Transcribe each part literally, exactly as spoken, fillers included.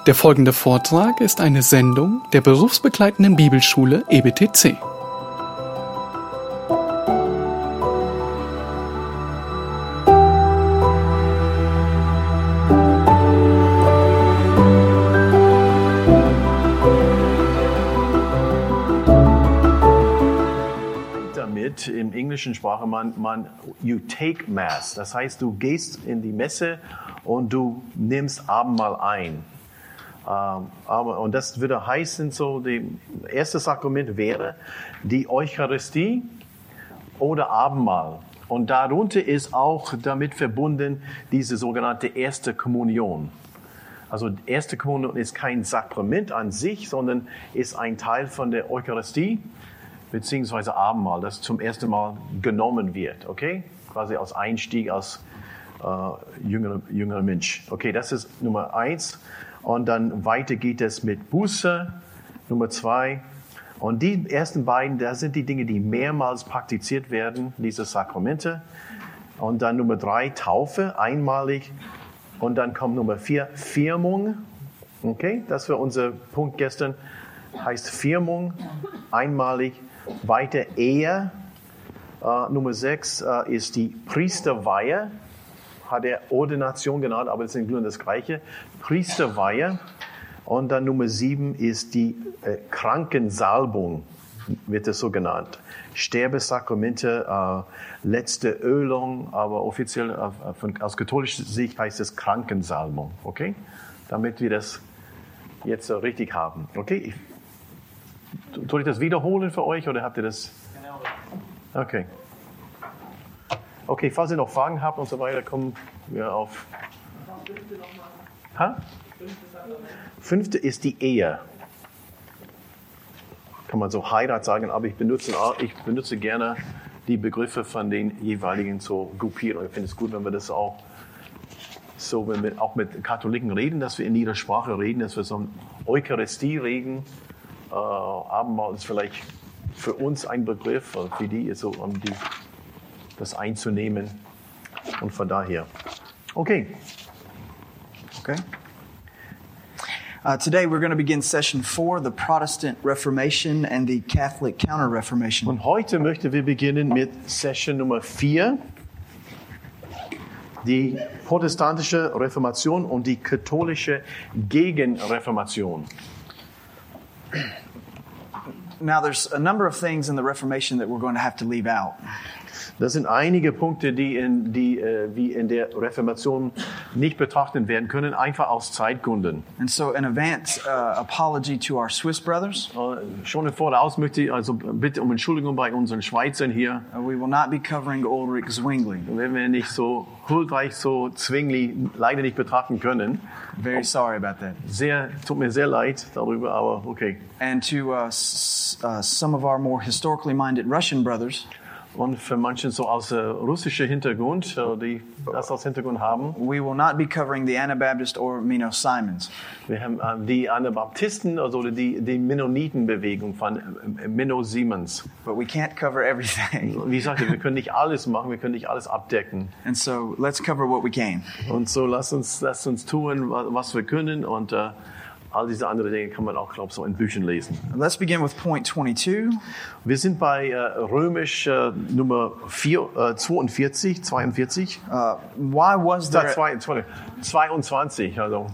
Der folgende Vortrag ist eine Sendung der berufsbegleitenden Bibelschule E B T C. Damit im englischen Sprache man, man you take Mass, das heißt, du gehst in die Messe und du nimmst Abendmahl ein. Ähm, aber, und das würde heißen, so, das erste Sakrament wäre die Eucharistie oder Abendmahl. Und darunter ist auch damit verbunden diese sogenannte erste Kommunion. Also erste Kommunion ist kein Sakrament an sich, sondern ist ein Teil von der Eucharistie beziehungsweise Abendmahl, das zum ersten Mal genommen wird, okay? Quasi als Einstieg als äh, jüngerer, jüngerer Mensch. Okay, das ist Nummer eins. Und dann weiter geht es mit Buße, Nummer zwei. Und die ersten beiden, das sind die Dinge, die mehrmals praktiziert werden, diese Sakramente. Und dann Nummer drei, Taufe, einmalig. Und dann kommt Nummer vier, Firmung. Okay, das war unser Punkt gestern. Heißt Firmung, einmalig. Weiter Ehe. Uh, Nummer sechs uh, ist die Priesterweihe. Hat er Ordination genannt, aber das ist nur das Gleiche. Priesterweihe. Und dann Nummer sieben ist die äh, Krankensalbung, wird es so genannt. Sterbesakramente, äh, letzte Ölung, aber offiziell äh, von, aus katholischer Sicht heißt es Krankensalbung. Okay? Damit wir das jetzt so richtig haben. Okay? Ich, soll ich das wiederholen für euch oder habt ihr das? Okay. Okay, falls ihr noch Fragen habt und so weiter, kommen wir auf. Ha? Fünfte ist die Ehe. Kann man so Heirat sagen, aber ich benutze, ich benutze gerne die Begriffe von den jeweiligen so Gruppierungen. Ich finde es gut, wenn wir das auch so, wenn wir auch mit Katholiken reden, dass wir in ihrer Sprache reden, dass wir so Eucharistie reden. Äh, Abendmahl ist vielleicht für uns ein Begriff, für die ist so um die das einzunehmen. Und von daher. Okay. Okay. Uh, today we're going to begin session four, the Protestant Reformation and the Catholic Counter-Reformation. Und heute möchten wir beginnen mit Session Nummer vier, die protestantische Reformation und die katholische Gegenreformation. Now there's a number of things in the Reformation that we're going to have to leave out. Das sind einige Punkte, die, in, die äh, wie in der Reformation nicht betrachtet werden können, einfach aus Zeitgründen. And so in advance, uh, apology to our Swiss brothers. Äh, schon im Voraus möchte ich also bitte um Entschuldigung bei unseren Schweizern hier. Uh, we will not be covering Ulrich Zwingli. Wenn wir nicht so Ulrich so Zwingli leider nicht betrachten können. Very sorry about that. Sehr, tut mir sehr leid darüber, aber okay. And to uh, s- uh, some of our more historically minded Russian brothers. Und für manche so aus äh, russischer Hintergrund, äh, die das als Hintergrund haben. We will not be covering the Anabaptist or Menno Simons. Wir haben äh, die Anabaptisten, also die, die Mennonitenbewegung von äh, Menno Simons. But we can't cover everything. Wie gesagt, wir können nicht alles machen, wir können nicht alles abdecken. And so let's cover what we can. Und so lass uns, lass uns tun, was wir können und äh, all diese anderen Dinge kann man auch, glaube ich, so in Büchern lesen. Let's begin with point twenty-two. Wir sind bei äh, Römisch äh, Nummer vier, äh, zweiundvierzig, zweiundvierzig. Uh, why was there... Zwei, zwei, zweiundzwanzig, also.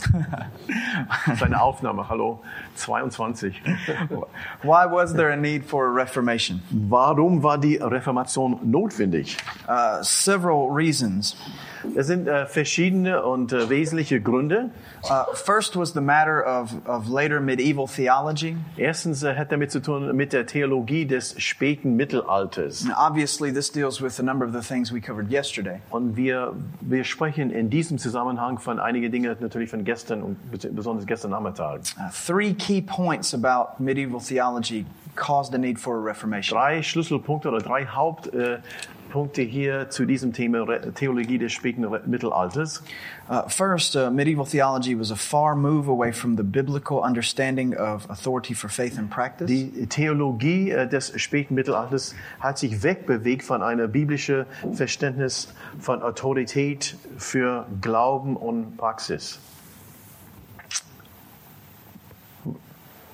Seine Aufnahme, hallo. zweiundzwanzig. Why was there a need for a reformation? Warum war die Reformation notwendig? Uh, several reasons. Es sind äh, verschiedene und äh, wesentliche Gründe. Uh, first was the matter of, of later medieval theology. Erstens äh, hat damit zu tun mit der Theologie des späten Mittelalters. And obviously this deals with a number of the things we covered yesterday. Und wir, wir sprechen in diesem Zusammenhang von einigen Dingen natürlich von gestern und besonders gestern Nachmittag. Uh, three key points about medieval theology caused a need for a reformation. Drei Schlüsselpunkte oder drei Hauptpunkte äh, hier zu diesem Thema Theologie des späten Mittelalters. Uh, first, uh, medieval theology was a far move away from the biblical understanding of authority for faith and practice. Die Theologie äh, des späten Mittelalters hat sich wegbewegt von einem biblischen Verständnis von Autorität für Glauben und Praxis.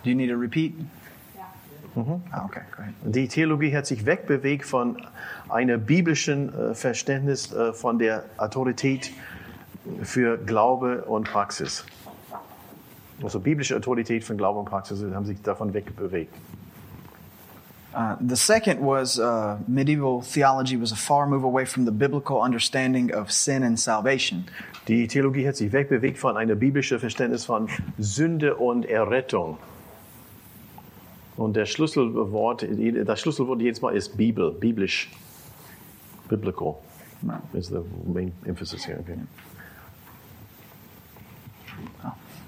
Do you need a repeat? Mhm. Ah, okay, go ahead. Die Theologie hat sich wegbewegt von einem biblischen äh, Verständnis äh, von der Autorität für Glaube und Praxis. Also biblische Autorität von Glaube und Praxis haben sich davon wegbewegt. Uh, the second was uh, medieval theology was a far move away from the biblical understanding of sin and salvation. Die Theologie hat sich wegbewegt von einem biblischen Verständnis von Sünde und Errettung. Und der Schlüsselwort, das Schlüsselwort jedes Mal ist Bibel, biblisch, biblical. No. Is the main emphasis here. Okay. Oh.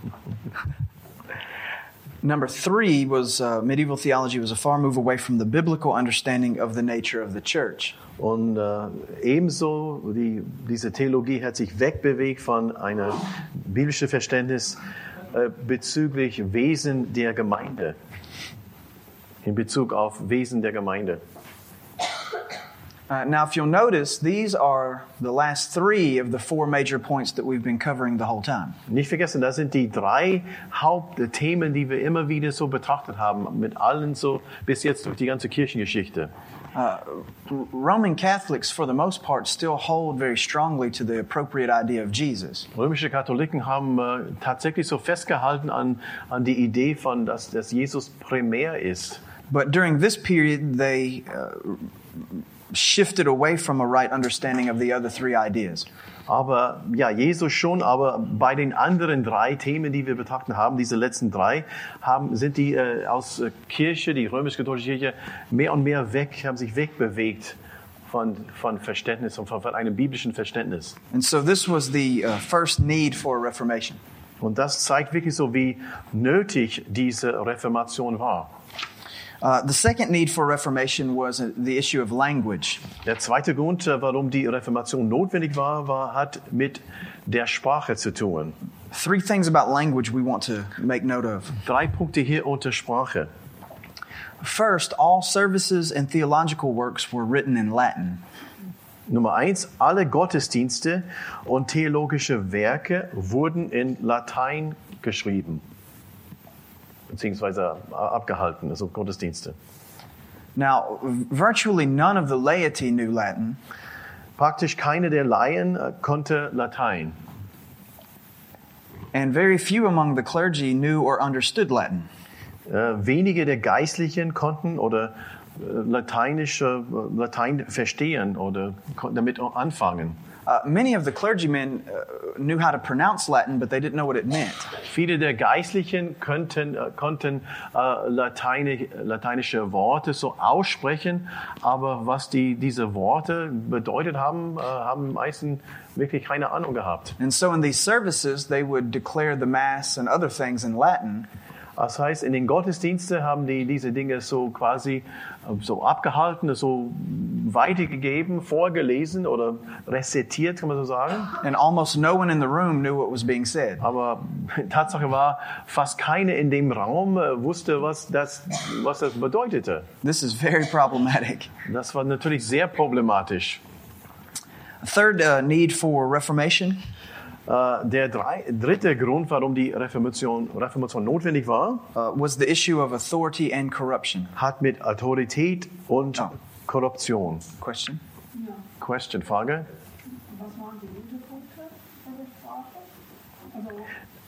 Number three was uh, medieval theology was a far move away from the biblical understanding of the nature of the church. Und äh, ebenso die, diese Theologie hat sich wegbewegt von einem biblischen Verständnis äh, bezüglich Wesen der Gemeinde. In Bezug auf Wesen der Gemeinde. Uh, now, if you'll notice, these are the last three of the four major points that we've been covering the whole time. Nicht vergessen, das sind die drei Hauptthemen, die wir immer wieder so betrachtet haben, mit allen so bis jetzt durch die ganze Kirchengeschichte. Uh, Roman Catholics, for the most part, still hold very strongly to the appropriate idea of Jesus. Römische Katholiken haben äh, tatsächlich so festgehalten an, an die Idee von, dass, dass Jesus primär ist. But during this period, they uh, shifted away from a right understanding of the other three ideas. Aber ja, Jesus schon, aber bei den anderen drei Themen, die wir betrachten haben, diese letzten drei, haben, sind die äh, aus äh, Kirche, die römisch-katholische Kirche, mehr und mehr weg, haben sich wegbewegt von, von Verständnis und von, von einem biblischen Verständnis. And so this was the uh, first need for a reformation. Und das zeigt wirklich so, wie nötig diese Reformation war. Uh, the second need for reformation was uh, the issue of language. Der zweite Grund, warum die Reformation notwendig war, war, hat mit der Sprache zu tun. Three things about language we want to make note of. Drei Punkte hier unter Sprache. First, all services and theological works were written in Latin. Nummer eins, alle Gottesdienste und theologische Werke wurden in Latein geschrieben. Beziehungsweise abgehalten, also Gottesdienste. Now, virtually none of the laity knew Latin. Praktisch keine der Laien konnte Latein. And very few among the clergy knew or understood Latin. Äh, wenige der Geistlichen konnten oder äh, lateinische äh, Latein verstehen oder damit anfangen. Uh, many of the clergymen uh, knew how to pronounce Latin, but they didn't know what it meant. Viele der Geistlichen könnten, äh, konnten äh, Lateine, lateinische Worte so aussprechen, aber was die, diese Worte bedeutet haben, äh, haben die meisten wirklich keine Ahnung gehabt. And so in these services, they would declare the Mass and other things in Latin. Das heißt, in den Gottesdiensten haben die diese Dinge so quasi so abgehalten, so weitergegeben, vorgelesen oder rezitiert, kann man so sagen. And almost no one in the room knew what was being said. Aber Tatsache war, fast keiner in dem Raum wusste, was das, was das bedeutete. This is very problematic. Das war natürlich sehr problematisch. A third uh, need for reformation. Uh, der drei, dritte Grund, warum die Reformation, Reformation notwendig war, uh, was the issue of authority and corruption. hat mit Autorität und Oh. Korruption. Question? Ja. Question, Frage? Was waren die Unterpunkte von der Sprache? Also,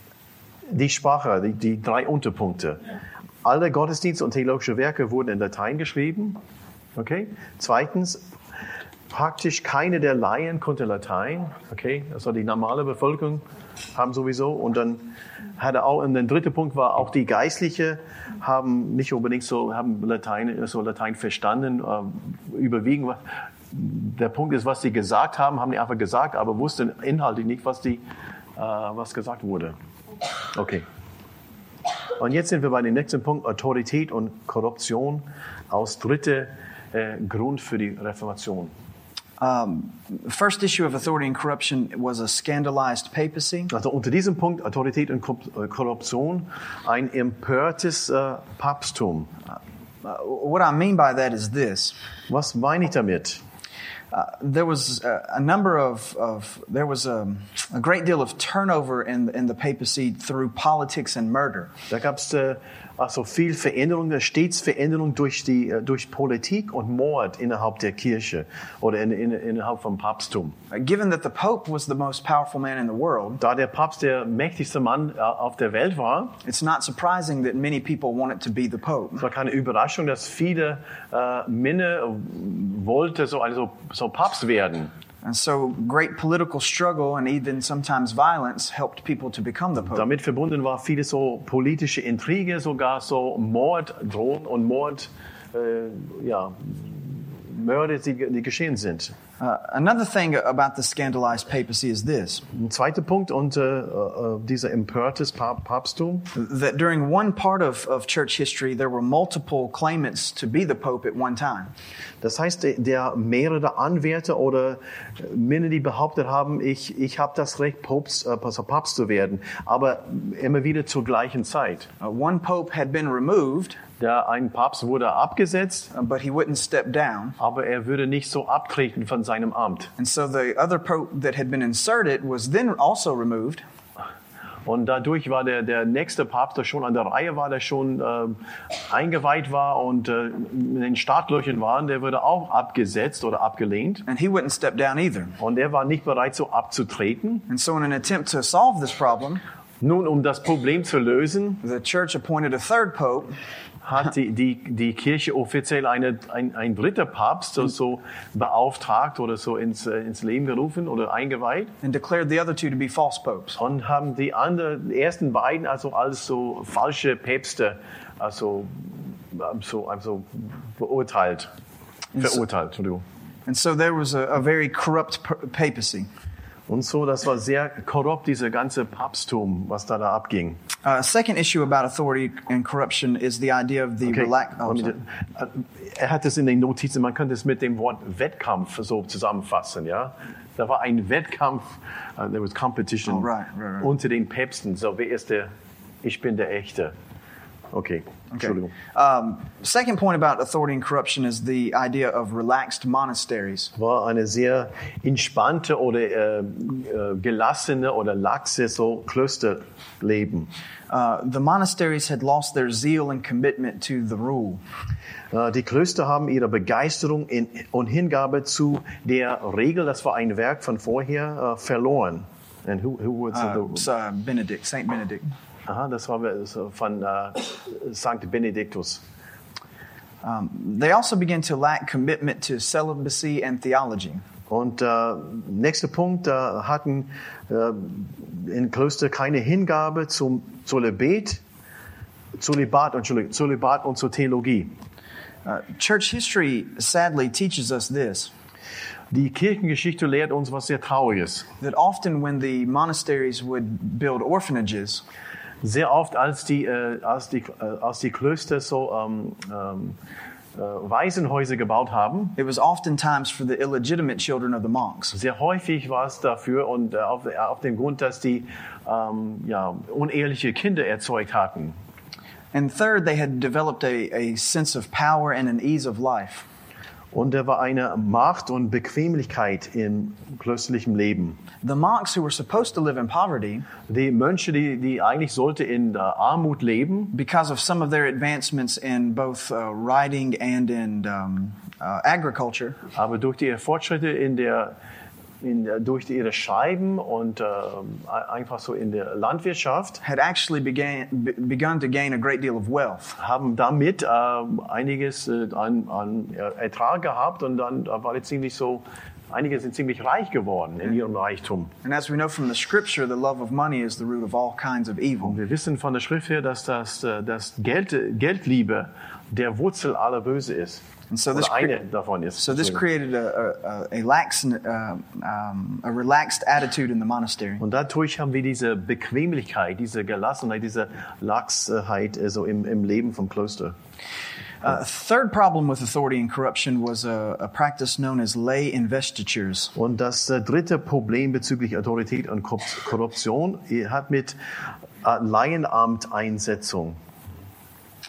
Die Sprache, die, die drei Unterpunkte. Alle Gottesdienste und theologische Werke wurden in Latein geschrieben. Okay. Zweitens, praktisch keine der Laien konnte Latein. Okay. Also die normale Bevölkerung haben sowieso. Und dann hatte auch, und der dritte Punkt war, auch die Geistliche haben nicht unbedingt so, haben Latein, so Latein verstanden, äh, überwiegend. Der Punkt ist, was sie gesagt haben, haben die einfach gesagt, aber wussten inhaltlich nicht, was die, äh, was gesagt wurde. Okay. Und jetzt sind wir bei dem nächsten Punkt, Autorität und Korruption als dritter äh, Grund für die Reformation. Um, first issue of authority and corruption was a scandalized papacy. Also unter diesem Punkt, Autorität und Korruption, ein empörtes äh, Papsttum. Uh, what I mean by that is this. Was meine ich damit? Uh, there was a, a number of, of there was a, a great deal of turnover in in the papacy through politics and murder. Da gab es äh, also viel Veränderung, stets Veränderung durch die äh, durch Politik und Mord innerhalb der Kirche oder in, in, innerhalb vom Papsttum. Uh, given that the Pope was the most powerful man in the world, Da der Papst der mächtigste Mann äh, auf der Welt war, it's not surprising that many people wanted to be the Pope. es war keine Überraschung, dass viele äh, Männer wollte so also so Papst werden. And so great political struggle and even sometimes violence helped people to become the Pope. Damit verbunden war viele so politische Intrige, sogar so Morddrohungen und Mord, äh, ja, Mörder, die, die geschehen sind. Uh, another thing about the scandalized papacy is this, Ein zweiter Punkt unter äh, dieser empörtes Pap- Papsttum, that during one part of, of church history, there were multiple claimants to be the Pope at one time. das heißt, der, der mehrere Anwärter oder Männer, die behauptet haben, ich, ich habe das Recht, Papst, äh, Papst zu werden, aber immer wieder zur gleichen Zeit. Uh, one Pope had been removed, Der ein Papst wurde abgesetzt, uh, but he wouldn't step down. aber er würde nicht so abtreten von seinem Amt. And so the other Pope that had been inserted was then also removed. Und dadurch war der, der nächste Papst, der schon an der Reihe war, der schon äh, eingeweiht war und äh, in den Startlöchern war, der wurde auch abgesetzt oder abgelehnt. And he wouldn't step down either. Und er war nicht bereit, so abzutreten. And so in an attempt to solve this problem, Nun, um das Problem zu lösen, the church appointed a third Pope, hat die, die, die Kirche offiziell eine, ein, ein dritter Papst so, so beauftragt oder so ins, äh, ins Leben gerufen oder eingeweiht and declared the other two to be false popes. und haben die anderen, die ersten beiden also als so falsche Päpste also, so, also beurteilt, verurteilt, Entschuldigung. And so there was a, a very corrupt p- papacy. Und so, das war sehr korrupt, diese ganze Papsttum, was da da abging. Uh, a second issue about authority and corruption is the idea of the Okay. relax. Oh, sorry. Er hat es in den Notizen, man könnte es mit dem Wort Wettkampf so zusammenfassen, ja. Da war ein Wettkampf, uh, there was competition Oh, right, right, right. unter den Päpsten. So, wer ist der, ich bin der Echte. Okay, Entschuldigung. Um, second point about authority and corruption is the idea of relaxed monasteries. War eine sehr entspannte oder äh, äh, gelassene oder laxe so Klösterleben. Uh, the monasteries had lost their zeal and commitment to the rule. Äh, Die Klöster haben ihre Begeisterung in, und Hingabe zu der Regel, das war ein Werk von vorher, äh, verloren. And who, who was Uh, the, so, uh, Benedict, Saint Benedict. aha, das war so von äh, Sankt Benediktus. Um, they also began to lack commitment to celibacy and theology. Und äh, nächster Punkt, da hatten äh, in Klöster keine Hingabe zum Zölibat, Zölibat, Entschuldigung, Zölibat und zur Theologie. Uh, church history sadly teaches us this, Die Kirchengeschichte lehrt uns was sehr Trauriges. that often when the monasteries would build orphanages, Sehr oft, als die, äh, als die, äh, als die Klöster so ähm, ähm, äh, Waisenhäuser gebaut haben, it was oftentimes for the illegitimate children of the monks. sehr häufig war es dafür und äh, auf, auf dem Grund, dass die ähm, ja, uneheliche Kinder erzeugt hatten. And third, they had developed a, a sense of power and an ease of life. Und da war eine Macht und Bequemlichkeit im klösterlichen Leben. The monks who were supposed to live in poverty, Die Mönche, die, die eigentlich sollte in äh, Armut leben, because of some of their advancements in both uh, writing and in um, uh, agriculture, aber durch die Fortschritte in der, in der, durch die, ihre Schreiben und äh, einfach so in der Landwirtschaft, had actually began, be, begun to gain a great deal of wealth. haben damit äh, einiges äh, an, an Ertrag gehabt und dann äh, war die ziemlich so, einige sind ziemlich reich geworden in ihrem Reichtum. And as we know from the scripture, the love of money is the root of all kinds of evil. Wir wissen von der Schrift her, dass das, äh, das Geld, Geldliebe der Wurzel aller Böse ist. And so this, Oder eine cre- davon ist. so this created a, a, a, lax, uh, um, a relaxed attitude in the monastery. Und dadurch haben wir diese Bequemlichkeit, diese Gelassenheit, diese Lachsheit also im, im Leben vom Kloster. Uh, third problem with authority and corruption was a, a practice known as lay investitures. Und das äh, dritte Problem bezüglich Autorität und Korrup- Korruption hat mit äh, Laienamteinsetzung.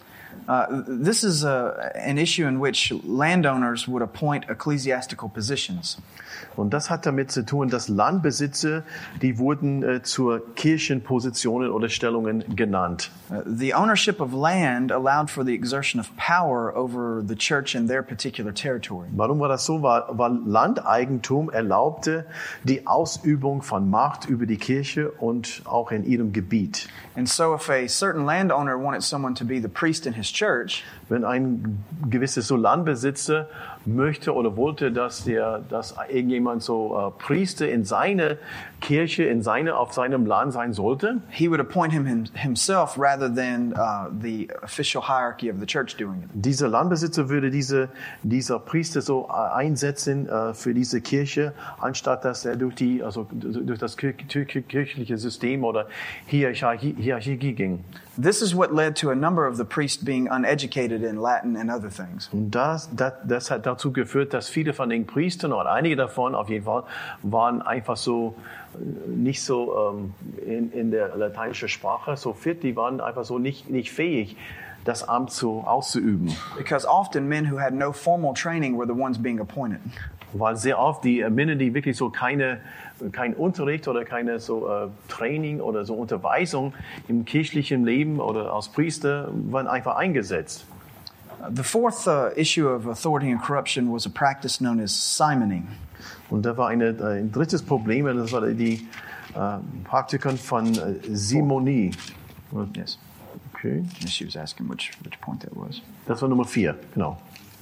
Uh, this is a, an issue in which landowners would appoint ecclesiastical positions. Und das hat damit zu tun, dass Landbesitzer, die wurden äh, zur Kirchenpositionen oder Stellungen genannt. Uh, the ownership of land allowed for the exertion of power over the church in their particular territory. Warum war das so? Weil, weil Landeigentum erlaubte die Ausübung von Macht über die Kirche und auch in ihrem Gebiet. And so if a certain landowner wanted someone to be the priest in his church, Wenn ein gewisses so Landbesitzer möchte oder wollte, dass der, dass irgendjemand so äh, Priester in seine Kirche, in seine, auf seinem Land sein sollte, he would appoint him, him himself rather than uh, the official hierarchy of the church doing it. dieser Landbesitzer würde diese, dieser Priester so äh, einsetzen äh, für diese Kirche, anstatt dass er durch die, also durch das kir kir kirchliche System oder Hierarchie, Hierarchie ging. This is what led to a number of the priests being uneducated in Latin and other things. Und das, das, das hat dazu geführt, dass viele von den Priestern, oder einige davon auf jeden Fall, waren einfach so äh, nicht so ähm, in, in der lateinischen Sprache so fit, die waren einfach so nicht, nicht fähig, das Amt so auszuüben. Because often men who had no formal training were the ones being appointed. Weil sehr oft die Männer, die wirklich so keine, kein Unterricht oder keine so äh, Training oder so Unterweisung im kirchlichen Leben oder als Priester, waren einfach eingesetzt. The fourth uh, issue of authority and corruption was a practice known as simoning. Und da war eine, ein drittes Problem, das war die äh, Praktiken von äh, Simonie. Yes. Okay. She was asking which, which point that was. Das war Nummer vier, genau.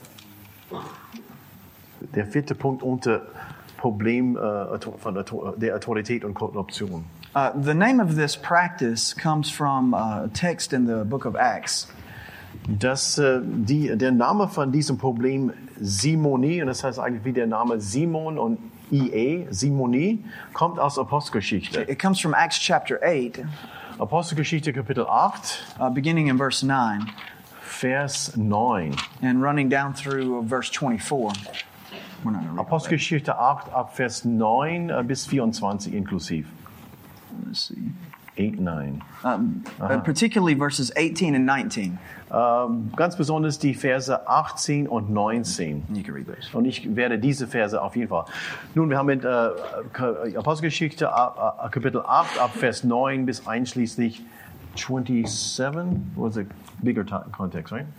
Der vierte Punkt unter Problem äh, von der Autorität und Korruption. Uh, the name of this practice comes from uh, a text in the book of Acts. Das, äh, die, der Name von diesem Problem Simonie, und das heißt eigentlich wie der Name Simon und I E, Simonie, kommt aus Apostelgeschichte. It comes from Acts chapter eight, Apostelgeschichte Kapitel acht, uh, beginning in verse nine Vers neun. and running down through verse twenty-four. We're not gonna read all that. Apostelgeschichte acht ab Vers neun äh, bis vierundzwanzig inklusiv. Let's see. acht, neun. Um, uh, particularly verses eighteen and nineteen. Ähm, ganz besonders die Verse achtzehn und neunzehn. You can read those. Und ich werde diese Verse auf jeden Fall. Nun, wir haben mit äh, Apostelgeschichte äh, Kapitel acht ab Vers neun bis einschließlich twenty-seven. Was a bigger context, right?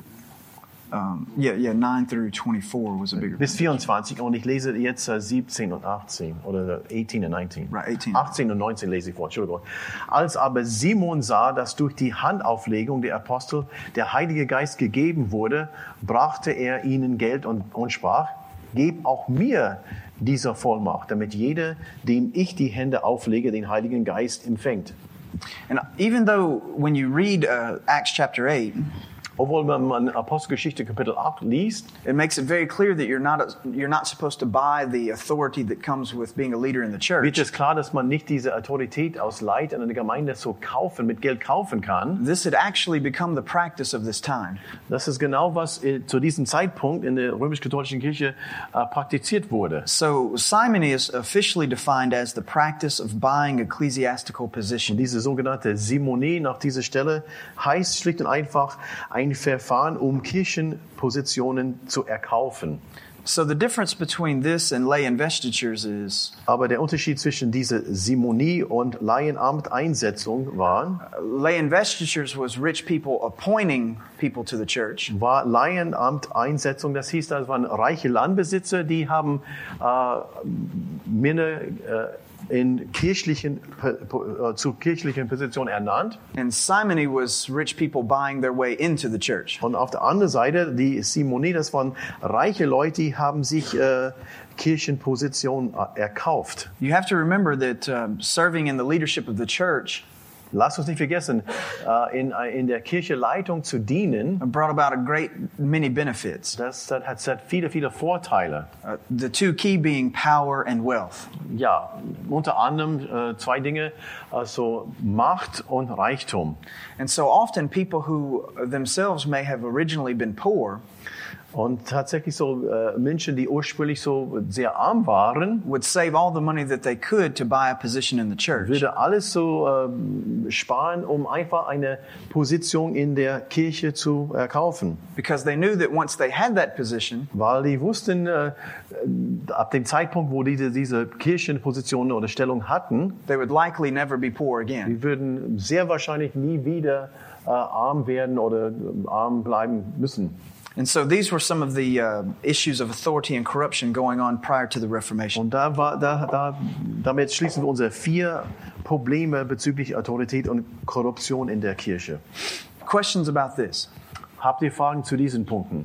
Um, yeah, yeah, nine through twenty-four was a bigger. Bis vierundzwanzig, und ich lese jetzt äh, siebzehn und achtzehn oder achtzehn und neunzehn. Right, eighteen. achtzehn und neunzehn lese ich vor, Entschuldigung. Als aber Simon sah, dass durch die Handauflegung der Apostel der Heilige Geist gegeben wurde, brachte er ihnen Geld und, und sprach: Gib auch mir dieser Vollmacht, damit jeder, dem ich die Hände auflege, den Heiligen Geist empfängt. And even though when you read uh, Acts chapter eight, Obwohl man Apostelgeschichte Kapitel acht liest, it makes it very clear that you're not a, you're not supposed to buy the authority that comes with being a leader in the church. wird es klar, dass man nicht diese Autorität aus Leid in einer Gemeinde so kaufen, mit Geld kaufen kann. This had actually become the practice of this time. Das ist genau, was äh, zu diesem Zeitpunkt in der römisch-katholischen Kirche äh, praktiziert wurde. So simony is officially defined as the practice of buying ecclesiastical Und position. diese sogenannte Simonie nach dieser Stelle heißt schlicht und einfach ein Verfahren, um Kirchenpositionen zu erkaufen. So the difference between this and lay investitures is Aber der Unterschied zwischen dieser Simonie und Laienamt-Einsetzung war, lay investitures was rich people appointing people to the church. war Laienamt-Einsetzung, das hieß, das waren reiche Landbesitzer, die haben äh, Männer äh, in kirchlichen, äh, zu kirchlichen Positionen ernannt. And simony was rich people buying their way into the church. Und auf der anderen Seite, die Simonie, das waren reiche Leute, die haben sich äh, Kirchenpositionen äh, erkauft. You have to remember that um, serving in the leadership of the church Lasst uns nicht vergessen, äh, in, in der Kirche Leitung zu dienen, brought about a great many benefits. das, das hat, das hat viele, viele Vorteile. Uh, the two key being power and wealth. Ja, unter anderem äh, zwei Dinge, also Macht und Reichtum. And so often people who themselves may have originally been poor Und tatsächlich so äh, Menschen, die ursprünglich so sehr arm waren, would save all the money that they could to buy a position in the church. würde alles so äh, sparen, um einfach eine Position in der Kirche zu erkaufen. Because they knew that once they had that position, Weil die wussten, äh, ab dem Zeitpunkt, wo diese, diese Kirchenposition oder Stellung hatten, they would likely never be poor again. die würden sehr wahrscheinlich nie wieder äh, arm werden oder äh, arm bleiben müssen. And so these were some of the uh, issues of authority and corruption going on prior to the Reformation. Und da war, da, da, damit schließen wir unsere vier Probleme bezüglich Autorität und Korruption in der Kirche. Questions about this? Habt ihr Fragen zu diesen Punkten?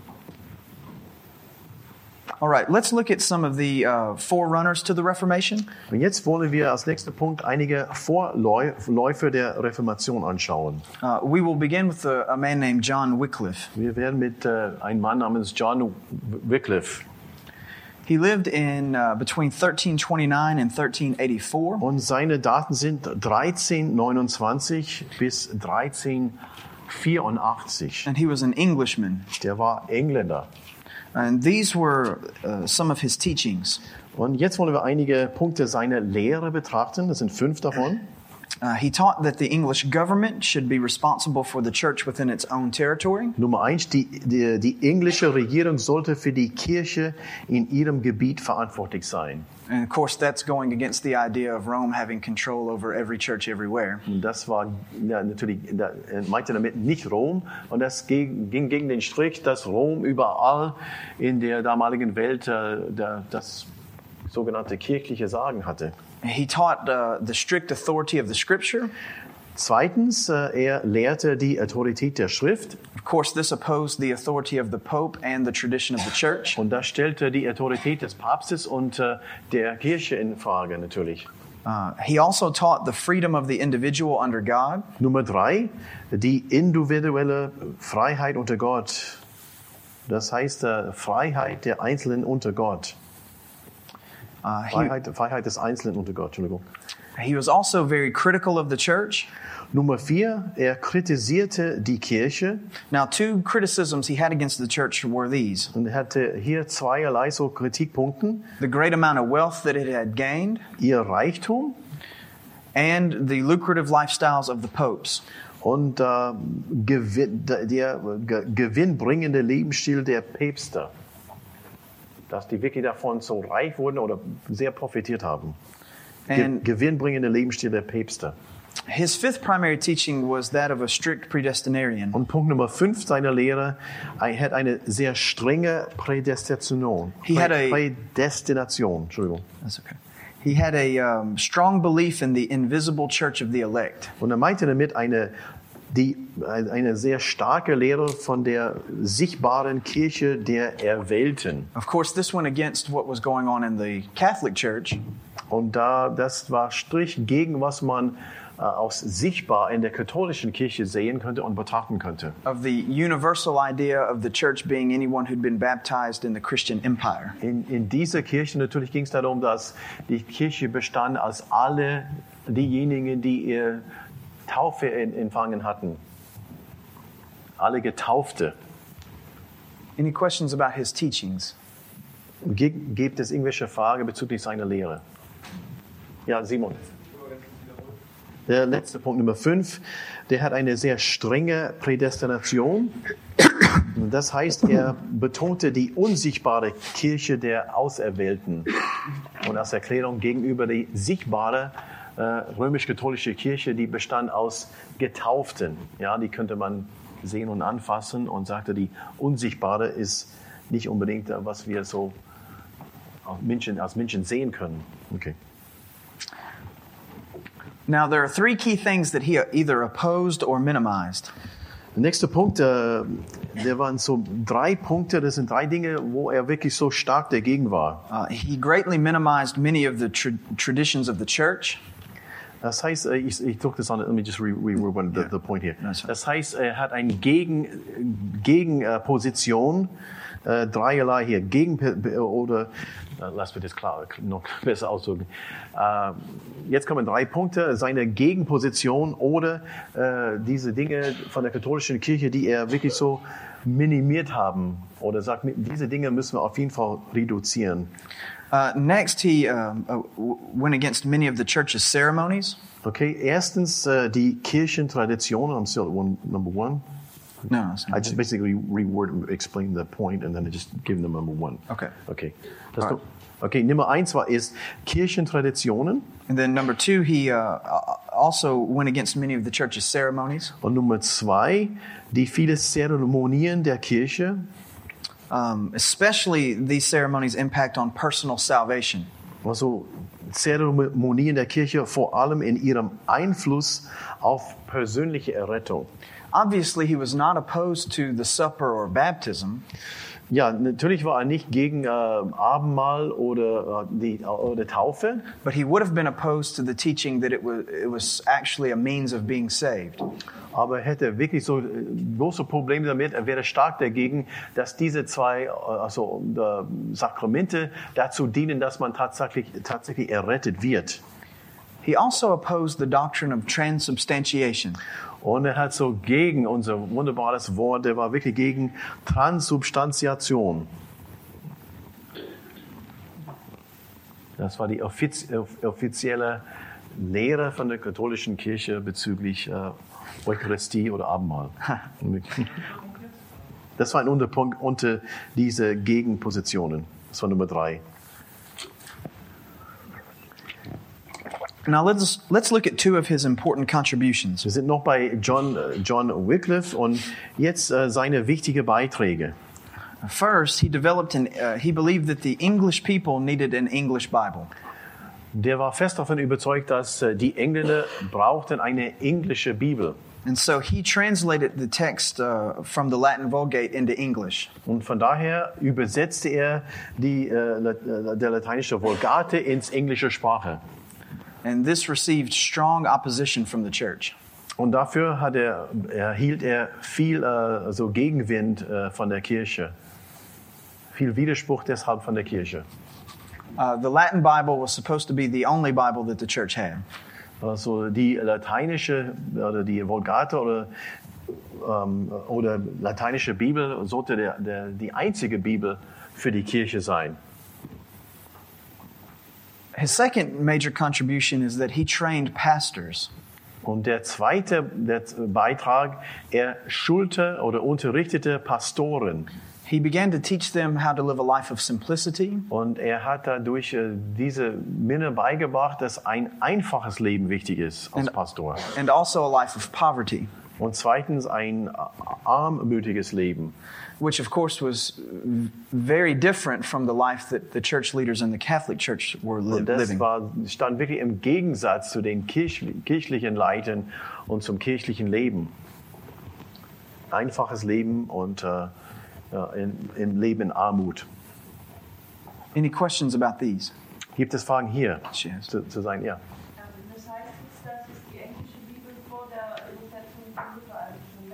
All right, let's look at some of the uh, forerunners to the Reformation. Und jetzt wollen wir als nächster Punkt einige Vorläufer der Reformation anschauen. Uh, we will begin with a, a man named John Wycliffe. Wir werden mit äh, einem Mann namens John Wycliffe. He lived in uh, between thirteen twenty-nine and thirteen eighty-four. Und seine Daten sind dreizehn neunundzwanzig bis dreizehn vierundachtzig. And he was an Englishman. Der war Engländer. And these were uh, some of his teachings. Und jetzt wollen wir einige Punkte seiner Lehre betrachten. Das sind fünf davon. Uh, he taught that the English government should be responsible for the church within its own territory. Nummer eins, die, die, die englische Regierung sollte für die Kirche in ihrem Gebiet verantwortlich sein. And of course, that's going against the idea of Rome having control over every church everywhere. Und das war ja, natürlich, da, er meinte damit nicht Rom. Und das ging, ging gegen den Strich, dass Rom überall in der damaligen Welt äh, der, das sogenannte kirchliche Sagen hatte. He taught uh, the strict authority of the Scripture. Zweitens, äh, er lehrte die Autorität der Schrift. Of course, this opposed the authority of the Pope and the tradition of the church. Und das stellte die Autorität des Papstes und äh, der Kirche in Frage natürlich. Uh, he also taught the freedom of the individual under God. Nummer drei, die individuelle Freiheit unter Gott. Das heißt, äh, Freiheit der Einzelnen unter Gott. Uh, he, Freiheit, Freiheit des Einzelnen unter Gott, Entschuldigung. he was also very critical of the church. Nummer vier, er kritisierte die Kirche. Now, two criticisms he had against the church were these: Und er hatte hier zweierlei so Kritikpunkten. the great amount of wealth that it had gained, Ihr Reichtum and the lucrative lifestyles of the popes. und äh, Gewinn, der ge, gewinnbringende Lebensstil der Päpste. Dass die wirklich davon so reich wurden oder sehr profitiert haben. Ge, And gewinnbringende Lebensstil der Päpste. his fifth primary teaching was that of a strict predestinarian. Und Punkt Nummer fünf seiner Lehre, er hat eine sehr strenge Prädestination. He had a- Prädestination, Entschuldigung. That's okay. He had a um, strong belief in the invisible church of the elect. Und er meinte damit eine, die, eine sehr starke Lehre von der sichtbaren Kirche der Erwählten. Of course, this went against what was going on in the Catholic Church. Und da, das war Strich gegen, was man äh, aus sichtbar in der katholischen Kirche sehen könnte und betrachten könnte. Of the universal idea of the church being anyone who'd been baptized in the Christian empire. In, in dieser Kirche natürlich ging es darum, dass die Kirche bestand als alle diejenigen, die ihr Taufe in, empfangen hatten. Alle Getaufte. Any questions about his teachings? Ge- Gibt es irgendwelche Fragen bezüglich seiner Lehre? Ja, Simon. Der letzte Punkt, Nummer fünf, der hat eine sehr strenge Prädestination. Und das heißt, er betonte die unsichtbare Kirche der Auserwählten. Und als Erklärung gegenüber die sichtbare äh, römisch-katholische Kirche, die bestand aus Getauften. Ja, die könnte man sehen und anfassen und sagte, die unsichtbare ist nicht unbedingt, äh, was wir so als Menschen, als Menschen sehen können. Okay. Now, there are three key things that he either opposed or minimized. Der nächste Punkt, äh, der waren so drei Punkte, das sind drei Dinge, wo er wirklich so stark dagegen war. Uh, he greatly minimized many of the tra- traditions of the church. Das heißt, äh, ich, ich druck das an, let me just re- re- rewind the, Yeah. the point here. That's fine. Das heißt, er hat eine Gegen, Gegenposition, äh, dreierlei hier, gegen oder, äh, lass mir das klar, noch besser ausdrücken. Äh, jetzt kommen drei Punkte, seine Gegenposition oder äh, diese Dinge von der katholischen Kirche, die er wirklich so minimiert haben oder sagt, diese Dinge müssen wir auf jeden Fall reduzieren. Uh, next, he um, uh, went against many of the church's ceremonies. Okay, erstens uh, die Kirchentraditionen. I'm still at one, number one. No, it's not. I just basically reword, explain the point, and then I just give them number one. Okay. Okay. Das Alright. okay. Nummer eins war ist Kirchentraditionen. And then number two, he uh, also went against many of the church's ceremonies. Und Nummer zwei, die vielen Zeremonien der Kirche. Um, especially these ceremonies' impact on personal salvation. Also Zeremonien der Kirche vor allem in ihrem Einfluss auf persönliche Errettung. Obviously, he was not opposed to the supper or baptism. Ja, natürlich war er nicht gegen äh, Abendmahl oder, äh, die, oder Taufe. But he would have been opposed to the teaching that it was, it was actually a means of being saved. Aber er hätte wirklich so große Probleme damit. Er wäre stark dagegen, dass diese zwei also, äh, Sakramente dazu dienen, dass man tatsächlich, tatsächlich errettet wird. He also opposed the doctrine of transubstantiation. Und er hat so gegen unser wunderbares Wort, er war wirklich gegen Transubstantiation. Das war die offiz offizielle Lehre von der katholischen Kirche bezüglich äh, Eucharistie oder Abendmahl. Das war ein Unterpunkt unter diese Gegenpositionen. Das war Nummer drei. Now let's let's look at two of his important contributions. Wir sind noch bei John, John Wycliffe und jetzt äh, seine wichtigen Beiträge. First, he developed an uh, he believed that the English people needed an English Bible. Der war fest davon überzeugt, dass äh, die Engländer brauchten eine englische Bibel. And so he translated the text uh, from the Latin Vulgate into English. Und von daher übersetzte er die äh, der lateinische Vulgate ins englische Sprache. And this received strong opposition from the church. Und dafür hat er, erhielt er viel äh, so Gegenwind äh, von der Kirche. Viel Widerspruch deshalb von der Kirche. Uh, the Latin Bible was supposed to be the only Bible that the church had. Also die lateinische oder die Vulgate oder, ähm, oder lateinische Bibel sollte der, der, die einzige Bibel für die Kirche sein. His second major contribution is that he trained pastors. Und der zweite der Beitrag, er schulte oder unterrichtete Pastoren. He began to teach them how to live a life of simplicity. Und er hat dadurch äh, diese Männer beigebracht, dass ein einfaches Leben wichtig ist als And- Pastor. And also a life of poverty, Und zweitens ein armütiges Leben. which of course was very different from the life that the church leaders in the Catholic Church were li- Und das living. war, stand wirklich im Gegensatz zu den kirch, kirchlichen Leitern und zum kirchlichen Leben. Einfaches Leben und äh, ja, in, in Leben in Armut. Any questions about these? Gibt es Fragen hier Yes. zu, zu sein? Ja. Also das heißt jetzt, dass es die englische Bibel vor der Übersetzung von Luther eigentlich schon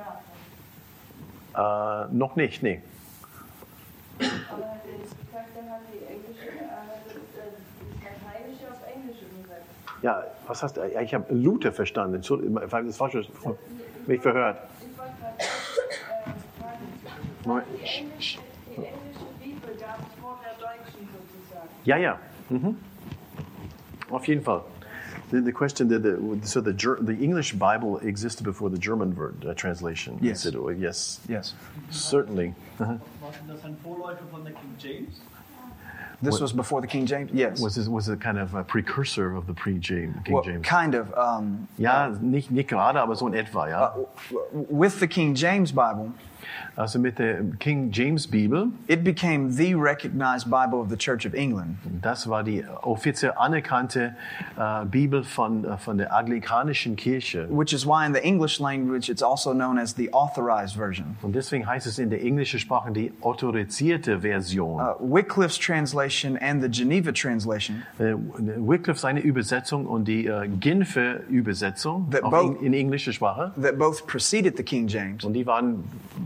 gab. Äh, noch nicht, nee. Aber hat er jetzt gesagt, er hat die englische, er hat das, äh, das Lateinische auf Englisch übersetzt. Ja, was hast du? Ja, ich habe Luther verstanden. Entschuldigung, das war schon mich verhört. Ich wollte gerade äh, fragen, Moment. die englische, die englische Bibel gab es vor der deutschen sozusagen. Ja, ja. Mhm. Auf jeden Fall. The, the question, the, the, so the, Ger- the English Bible existed before the German word, uh, translation. Yes. Is it? Yes, Yes. certainly. Uh-huh. War das ein Vorläufer von der King James? This What- was before the King James? Yes. Was it, was it kind of a precursor of the pre-King Well, James? kind of. Um, Ja, nicht, nicht gerade, aber so in etwa, ja. with the King James Bible, Also mit der King James Bibel, it became the recognized Bible of the Church of England. das war die offiziell anerkannte äh, Bibel von, äh, von der anglikanischen Kirche. Which is why in the English language it's also known as the authorized version. Und deswegen heißt es in der englischen Sprache die autorisierte Version. Uh, Wycliffe's translation and the Geneva translation, Äh, Wycliffe seine Übersetzung und die äh, Genfer Übersetzung That auch both- in, in englischer Sprache. that both preceded the King James, Und die waren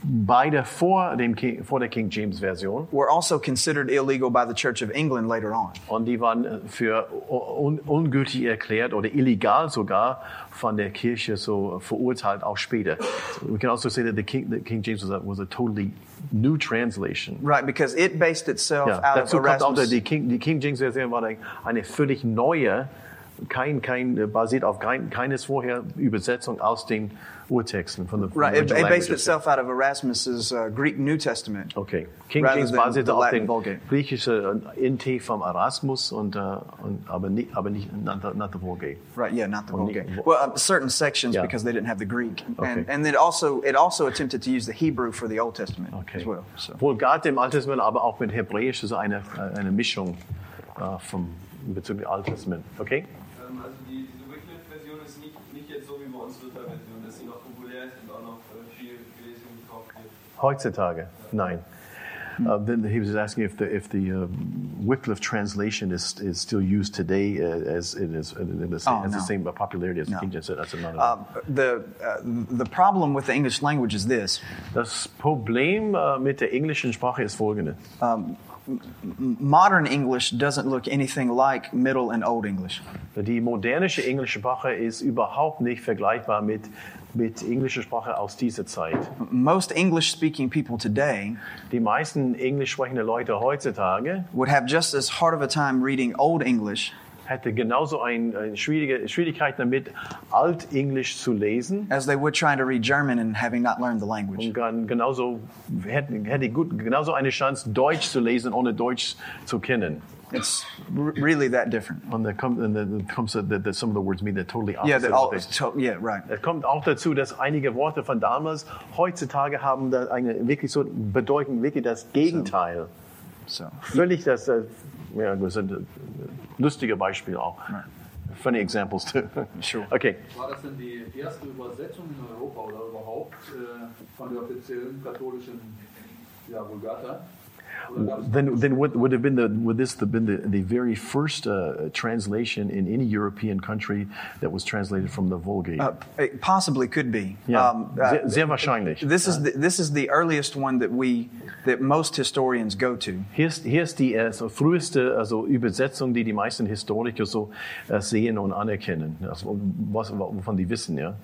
beide vor, dem King, vor der King James Version. were also considered illegal by the Church of England later on. Und die waren für un, ungültig erklärt oder illegal sogar von der Kirche so verurteilt, auch später. So we can also say that the King, the King James was a, was a totally new translation. Right, because it based itself Ja, out of dazu kommt auch Erasmus. die King, die King James Version war eine, eine völlig neue, kein, kein, basiert auf kein, keines vorher Übersetzung aus den Urtexten von den Right, it, original it based languages. itself out of Erasmus's uh, Greek New Testament. Okay. King rather James than basierte the auf Latin den Vulgate. griechischen N T vom Erasmus und, äh, und aber nicht, aber nicht not the, not the Vulgate. Right, yeah, not the Well, Vulgate. ne- Well, uh, certain sections Yeah. because they didn't have the Greek, Okay. and and it also it also attempted to use the Hebrew for the Old Testament Okay. as well. So. Vulgate im Alten Testament, aber auch mit Hebräisch, also eine äh, eine Mischung äh, vom bezüglich Alten Testament. Okay. Ähm, also die, diese Wycliffe-Version ist nicht, nicht jetzt so wie bei uns Luther-Version, dass sie noch populär ist und auch noch äh, viel gelesen und gekauft wird. Heutzutage, nein. Uh, then he was asking if the if the uh, Wycliffe translation is is still used today uh, as it is in the same, Oh, has no. the same popularity as No. the King James. That's another. Uh, the uh, the problem with the English language is this: Das Problem äh, mit der englischen Sprache ist folgende. modern English doesn't look anything like Middle and Old English. Die modernische englische Sprache ist überhaupt nicht vergleichbar mit mit englischer Sprache aus dieser Zeit. Most English-speaking people today Die meisten englisch sprechende Leute heutzutage would have just as hard of a time reading Old English hätte genauso ein, eine schwierige Schwierigkeit damit, Altenglisch zu lesen. as they would trying to read German and having not learned the language. Und gan- genauso hätte, hätte gut, genauso eine Chance, Deutsch zu lesen, ohne Deutsch zu kennen. It's r- really that different. Und da kommt, und da kommt so that, that some of the words mean they're totally opposite. Yeah, that all, of it. to, yeah, right. Es kommt auch dazu, dass einige Worte von damals heutzutage haben da eine wirklich so bedeuten wirklich das Gegenteil. So, Völlig das, äh, ja, das sind äh, lustige Beispiele auch. Funny examples too. Sure. Okay. War das denn die erste Übersetzung in Europa oder überhaupt äh, von der offiziellen katholischen ja, Vulgata? Oder gab es Then, then would, would have been the would this have been the, the very first uh, translation in any European country that was translated from the Vulgate? uh, it possibly could be. ja, Um, uh, sehr, sehr wahrscheinlich. This is the, this is the earliest one that we that most historians go to. Hier ist, hier ist die äh, so früheste also Übersetzung, die die meisten Historiker so äh, sehen und anerkennen, also, was, wovon die wissen, ja.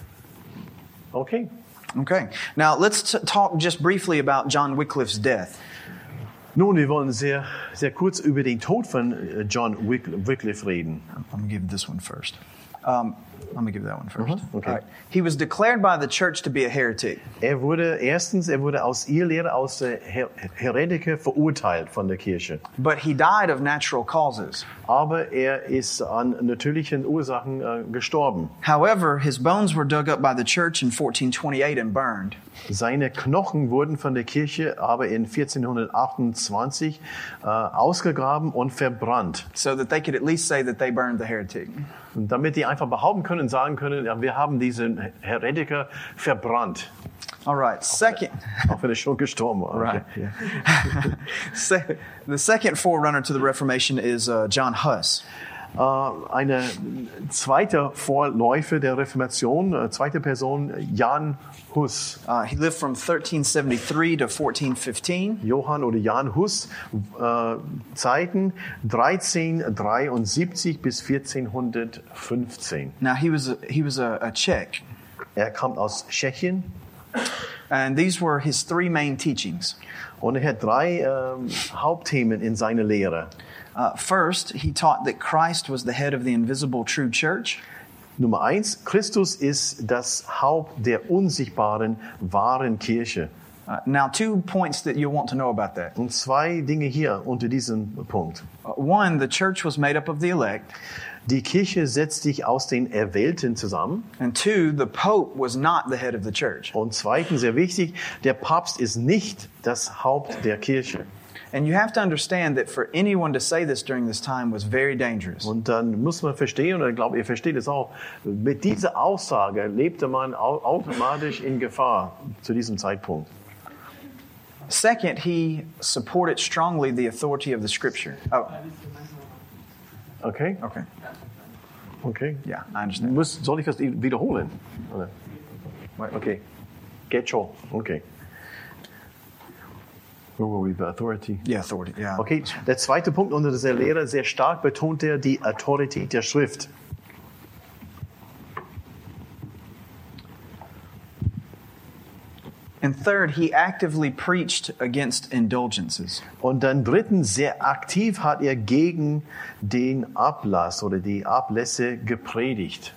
Okay. Okay. Now let's t- talk just briefly about John Wycliffe's death. Nun, wir wollen sehr, sehr kurz über den Tod von äh, John Wycliffe, Wycliffe reden. I'm gonna give this one first. Um, let me give that one first. Mhm, okay. All right. He was declared by the church to be a heretic. Er wurde erstens, er wurde aus ihr Lehre aus der Her Heretiker verurteilt von der Kirche. But he died of natural causes. Aber er ist an natürlichen Ursachen äh, gestorben. However, his bones were dug up by the church in fourteen twenty-eight and burned. Seine Knochen wurden von der Kirche aber in vierzehnhundertachtundzwanzig äh, ausgegraben und verbrannt. So that they could at least say that they burned the heretic. Und damit die einfach behaupten können, sagen können, ja, wir haben diesen Heretiker verbrannt. All right. Second, Auch wenn er schon gestorben war. Right. Okay. se- the second forerunner to the Reformation is uh, John Huss. Äh, eine zweite Vorläufer der Reformation, äh, zweite Person, Jan Hus. Uh, he lived from thirteen seventy-three to fourteen fifteen. Johann oder Jan Hus, äh, Zeiten dreizehnhundertdreiundsiebzig bis vierzehnhundertfünfzehn. Now he was a, he was a, a Czech, Er kam aus Tschechien and these were his three main teachings. und er hat drei ähm, Hauptthemen in seiner Lehre. Uh, first, he taught that Christ was the head of the invisible true church. Nummer eins, Christus ist das Haupt der unsichtbaren, wahren Kirche. Uh, now, two points that you'll want to know about that. Und zwei Dinge hier unter diesem Punkt. Uh, one, the church was made up of the elect. Die Kirche setzt sich aus den Erwählten zusammen. And two, the Pope was not the head of the church. Und zweitens, sehr wichtig, der Papst ist nicht das Haupt der Kirche. And you have to understand that for anyone to say this during this time was very dangerous. Und dann muss man verstehen, und ich glaube, ihr versteht es auch, mit dieser Aussage lebte man au- automatisch in Gefahr zu diesem Zeitpunkt. Second, he supported strongly the authority of the Scripture. Oh, Okay? okay. Okay. Yeah, I understand. Muss, soll ich das wiederholen? Oder? Okay. Geht schon. Okay. Where were we? By authority. Yeah, authority. Yeah. Okay, der zweite Punkt unter dieser Lehre, sehr stark betont er die Autorität der Schrift. And third, he actively preached against indulgences. Und dann drittens, sehr aktiv hat er gegen den Ablass oder die Ablässe gepredigt.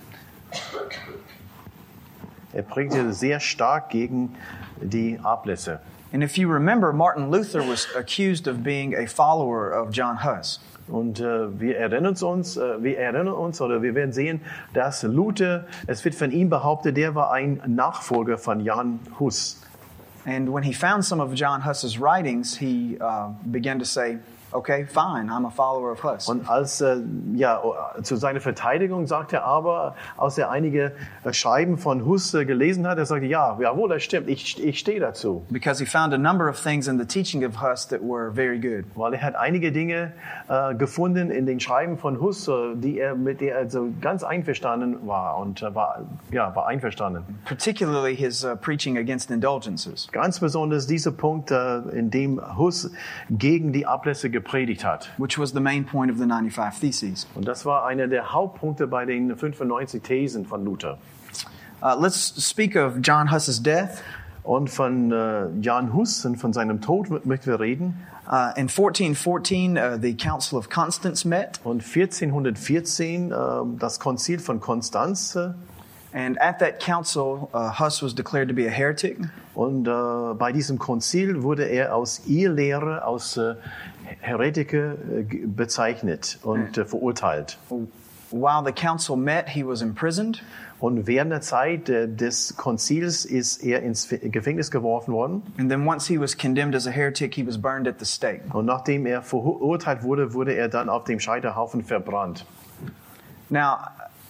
Er predigte sehr stark gegen die Ablässe. And if you remember, Martin Luther was accused of being a follower of John Huss. Und äh, wir erinnern uns, äh, wir erinnern uns oder wir werden sehen, dass Luther, es wird von ihm behauptet, der war ein Nachfolger von Jan Hus. And when he found some of John Huss's writings, he uh, began to say, okay, fine, I'm a follower of Huss. Und als äh, ja zu seiner Verteidigung sagte er aber, als er einige äh, Schreiben von Hus äh, gelesen hat, er sagte, ja, jawohl, das stimmt, ich, ich stehe dazu. Because he found a number of things in the teaching of Huss that were very good. Weil er hat einige Dinge äh, gefunden in den Schreiben von Hus, äh, die er mit der er so ganz einverstanden war und äh, war ja war einverstanden. Particularly his uh, preaching against indulgences. Ganz besonders dieser Punkt, äh, in dem Hus gegen die Ablässe gepredigt hat. Which was the main point of the ninety-five Theses. Und das war einer der Hauptpunkte bei den fünfundneunzig Thesen von Luther. Uh, let's speak of John Huss's death. Und von äh, Jan Hus und von seinem Tod möchten wir reden. Uh, in fourteen fourteen, uh, the Council of Constance met. Und vierzehnhundertvierzehn, äh, das Konzil von Konstanz. Äh, And at that council, uh, Huss was declared to be a heretic. Und äh, bei diesem Konzil wurde er aus Irrlehre, aus äh, Heretiker äh, bezeichnet und äh, verurteilt. While the council met, he was imprisoned. Und während der Zeit äh, des Konzils ist er ins Gefängnis geworfen worden. And then once he was condemned as a heretic, he was burned at the stake. Und nachdem er verurteilt wurde, wurde er dann auf dem Scheiterhaufen verbrannt. Now,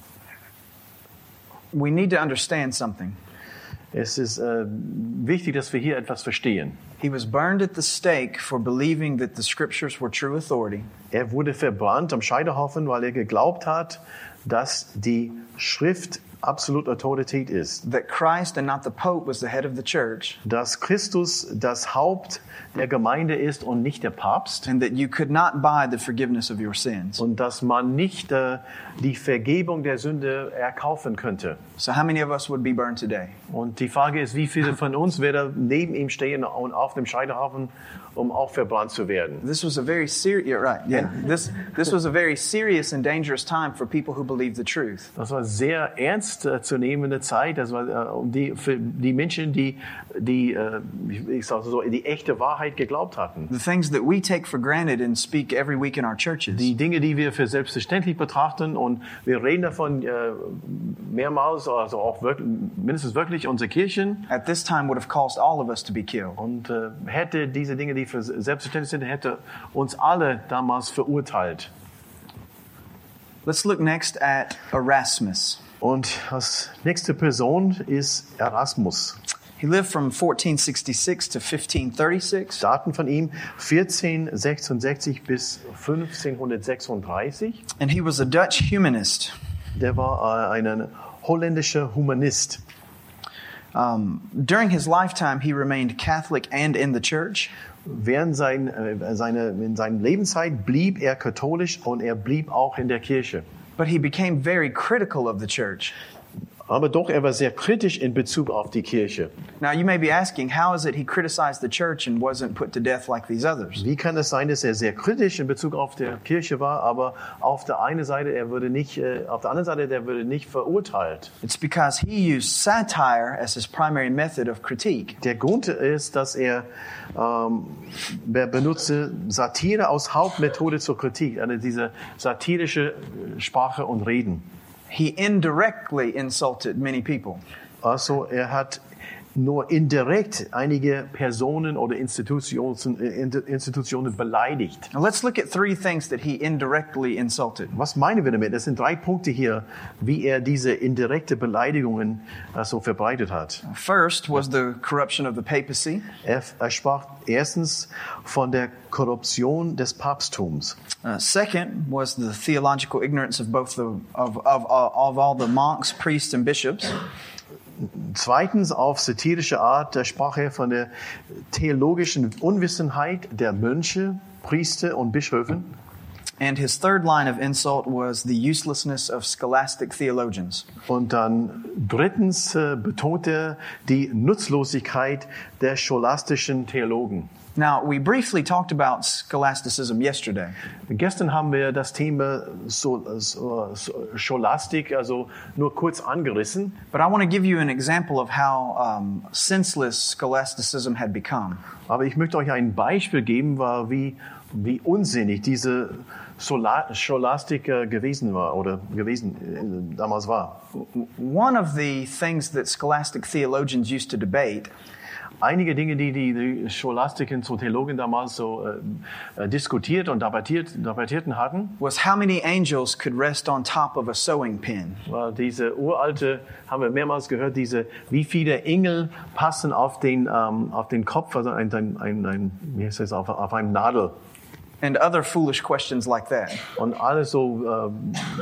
we need to understand something. Es ist äh, wichtig, dass wir hier etwas verstehen. He was burned at the stake for believing that the scriptures were true authority. Er wurde verbrannt am Scheiterhaufen, weil er geglaubt hat, dass die Schrift absolut Autorität ist. That Christ and not the Pope was the head of the church. Dass Christus das Haupt der Gemeinde ist und nicht der Papst. And that you could not buy the forgiveness of your sins. Und dass man nicht äh, die Vergebung der Sünde erkaufen könnte. So how many of us would be burned today? Und die Frage ist, wie viele von uns werden neben ihm stehen und auf dem Scheiterhaufen, um auch verbrannt zu werden? This was a very serious, yeah, right, yeah. This this was a very serious and dangerous time for people who believed the truth. Das war sehr ernst äh, zu nehmende Zeit. Das war äh, um die für die Menschen, die die äh, ich sage so die echte Wahrheit geglaubt hatten. The things that we take for granted and speak every week in our churches. Die Dinge, die wir für selbstverständlich betrachten und wir reden davon äh, mehrmals, also auch wirklich, mindestens wirklich unsere Kirchen. At this time would have caused all of us to be killed. Und äh, hätte diese Dinge, die für selbstverständlich sind, hätte uns alle damals verurteilt. Let's look next at Erasmus. Und als nächste Person ist Erasmus. He lived from fourteen sixty-six to fifteen thirty-six. Daten von ihm vierzehn sechsundsechzig bis fünfzehnhundertsechsunddreißig. And he was a Dutch humanist. Der war äh, ein holländischer Humanist. Um, during his lifetime, he remained Catholic and in the church. Während sein, äh, seine, in seiner Lebenszeit blieb er katholisch und er blieb auch in der Kirche. But he became very critical of the church. Aber doch, er war sehr kritisch in Bezug auf die Kirche. Now, you may be asking, how is it he criticized the church and wasn't put to death like these others? Wie kann es sein, dass er sehr kritisch in Bezug auf die Kirche war, aber auf der einen Seite, er würde nicht, äh, auf der anderen Seite, der würde nicht verurteilt? It's because he used satire as his primary method of critique. Der Grund ist, dass er ähm, benutze Satire als Hauptmethode zur Kritik, also diese satirische Sprache und Reden. He indirectly insulted many people. Also er hat nur indirekt einige Personen oder Institutionen, Institutionen beleidigt. Now let's look at three things that he indirectly insulted. Was meinen wir damit? Das sind drei Punkte hier, wie er diese indirekte Beleidigungen äh, so verbreitet hat. First was the corruption of the papacy. Er, er sprach erstens von der Korruption des Papsttums. Uh, second was the theological ignorance of both the of of, uh, of all the monks, priests, and bishops. Zweitens, auf satirische Art, da sprach er von der theologischen Unwissenheit der Mönche, Priester und Bischöfe. And his third line of insult was the uselessness of scholastic theologians. Und dann drittens äh, betonte er die Nutzlosigkeit der scholastischen Theologen. Now, we briefly talked about scholasticism yesterday. Gestern haben wir das Thema so, so, so Scholastik also nur kurz angerissen. But I want to give you an example of how um, senseless scholasticism had become. Aber ich möchte euch ein Beispiel geben, war, wie, wie unsinnig diese Sola- Scholastik äh, gewesen war oder gewesen äh, damals war. One of the things that scholastic theologians used to debate Einige Dinge, die die, die Scholastiken, so Theologen damals so äh, diskutiert und debattiert, debattierten hatten, was how many angels could rest on top of a sewing pin. war diese uralte, haben wir mehrmals gehört, diese, wie viele Engel passen auf den, ähm, auf den Kopf, also ein, ein, ein, ein wie heißt das, auf, auf einem Nadel. And other foolish questions like that. Und alles so äh,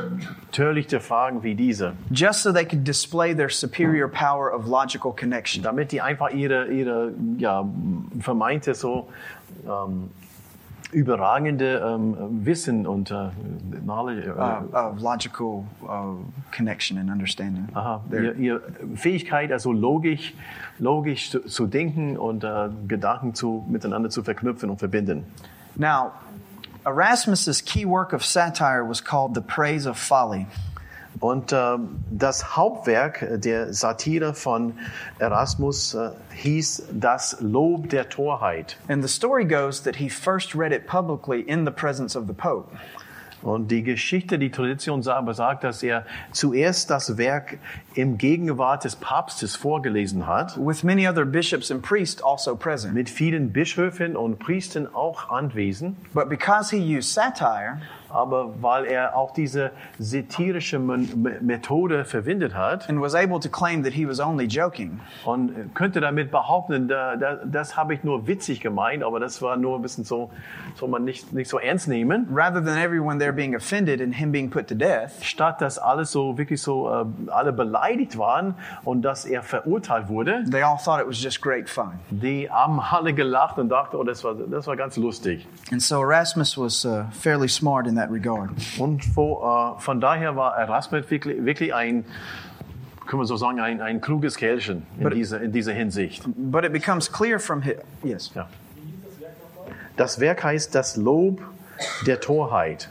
törichte Fragen wie diese. Just so they could display their superior power of logical connection. Damit die einfach ihre, ihre ja, vermeinte so ähm, überragende ähm, Wissen und äh, Knowledge, Uh, äh, of logical uh, connection and understanding. aha, Their- ihr, ihr Fähigkeit, also logisch, logisch zu, zu denken und äh, Gedanken zu, miteinander zu verknüpfen und verbinden. Now, Erasmus's key work of satire was called The Praise of Folly. Und äh, das Hauptwerk der Satire von Erasmus äh, hieß Das Lob der Torheit. And the story goes that he first read it publicly in the presence of the Pope. Und die Geschichte, die Tradition sa- besagt, dass er zuerst das Werk im Gegenwart des Papstes vorgelesen hat, With many other bishops and priests also present. mit vielen Bischöfen und Priestern auch anwesend. But because he used satire, Aber weil er auch diese satirische Men- Me- Methode verwendet hat and was able to claim that he was only joking, und könnte damit behaupten, da, da, das habe ich nur witzig gemeint, aber das war nur ein bisschen so, soll man nicht, nicht so ernst nehmen. rather than everyone there being offended and him being put to death, Statt dass alles so wirklich so äh, alle beleidigt waren und dass er verurteilt wurde, they all thought it was just great fun. die haben alle gelacht und dachten, oh, das war, das war ganz lustig. And so Erasmus was uh, fairly smart in that regard. Und wo, äh, von daher war Erasmus wirklich, wirklich ein, können wir so sagen, ein, ein kluges Kerlchen in But- dieser, in dieser Hinsicht. But it becomes clear from his, yes. Ja. Das Werk heißt Das Lob der Torheit.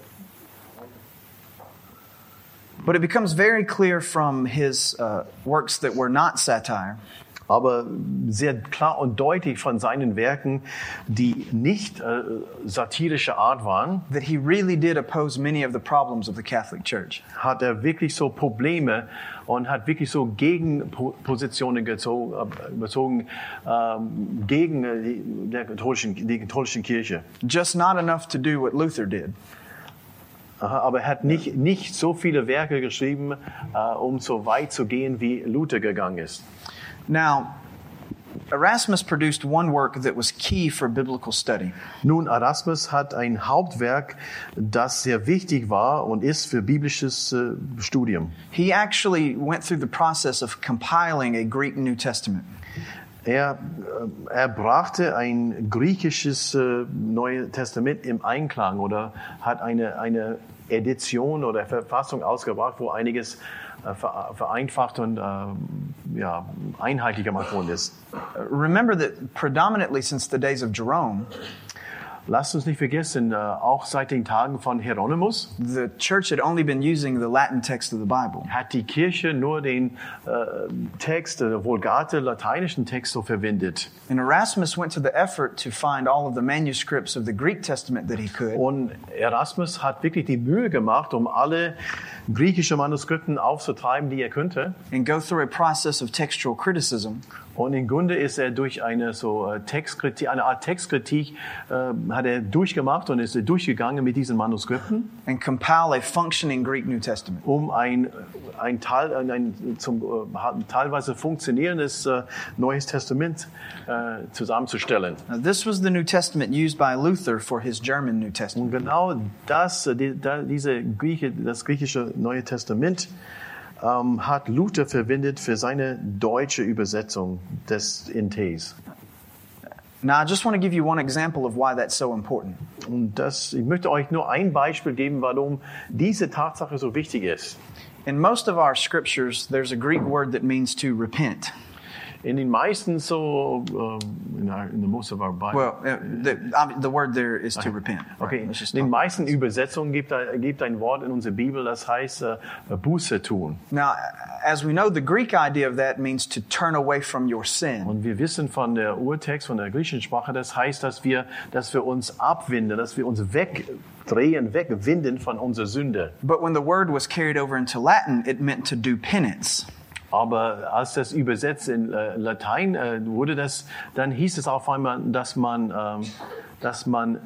But it becomes very clear from his uh, works that were not satire Aber sehr klar und deutlich von seinen Werken, die nicht äh, satirische Art waren, that he really did oppose many of the problems of the Catholic Church. hat er wirklich so Probleme und hat wirklich so Gegenpositionen gezogen, äh, bezogen ähm, gegen äh, die, der katholischen, die katholische Kirche. Just not enough to do what Luther did. Aha, aber er hat nicht, nicht so viele Werke geschrieben, äh, um so weit zu gehen, wie Luther gegangen ist. Now, Erasmus produced one work that was key for biblical study. Nun, Erasmus hat ein Hauptwerk, das sehr wichtig war und ist für biblisches äh, Studium. He actually went through the process of compiling a Greek New Testament. Er, äh, er brachte ein griechisches äh, Neues Testament im Einklang oder hat eine, eine Edition oder Verfassung ausgebracht, wo einiges äh, ver- vereinfacht und äh, ja, einheitlich gemacht worden ist. Remember that predominantly since the days of Jerome, Lasst uns nicht vergessen, äh, auch seit den Tagen von Hieronymus the church had only been using the Latin text of the Bible. hat die Kirche nur den äh, Text, den Vulgate, lateinischen Text so verwendet. And Erasmus went to the effort to find all of the manuscripts of the Greek Testament that he could. Und Erasmus hat wirklich die Mühe gemacht, um alle griechischen Manuskripten aufzutreiben, die er könnte. And go through a process of textual criticism Und im Grunde ist er durch eine so äh, Textkritik, eine Art Textkritik, äh, hat er durchgemacht und ist er durchgegangen mit diesen Manuskripten, and compile a functioning Greek New Testament. um ein, ein, Teil, ein, ein zum, äh, teilweise funktionierendes äh, Neues Testament äh, zusammenzustellen. Now, this was the New Testament used by Luther for his German New Testament. Und genau das, äh, die, da, diese Grieche, das griechische Neue Testament, ähm, hat Luther verwendet für seine deutsche Übersetzung des N Ts. Now, I just want to give you one example of why that's so important. Und das, ich möchte euch nur ein Beispiel geben, warum diese Tatsache so wichtig ist. In most of our scriptures, there's a Greek word that means to repent. In den meisten so, um, in, our, in the most of our Bible. Well, uh, the, I mean, the word there is to repent. Okay, Right? Let's just in den talk. meisten Übersetzungen gibt, gibt ein Wort in unserer Bibel, das heißt äh, Buße tun. Now, as we know, the Greek idea of that means to turn away from your sin. Und wir wissen von der Urtext, von der griechischen Sprache, das heißt, dass wir, dass wir uns abwenden, dass wir uns wegdrehen, wegwinden von unserer Sünde. But when the word was carried over into Latin, it meant to do penance. Aber als das übersetzt in äh, Latein äh, wurde, das, dann hieß es auf einmal, dass man, ähm, dass man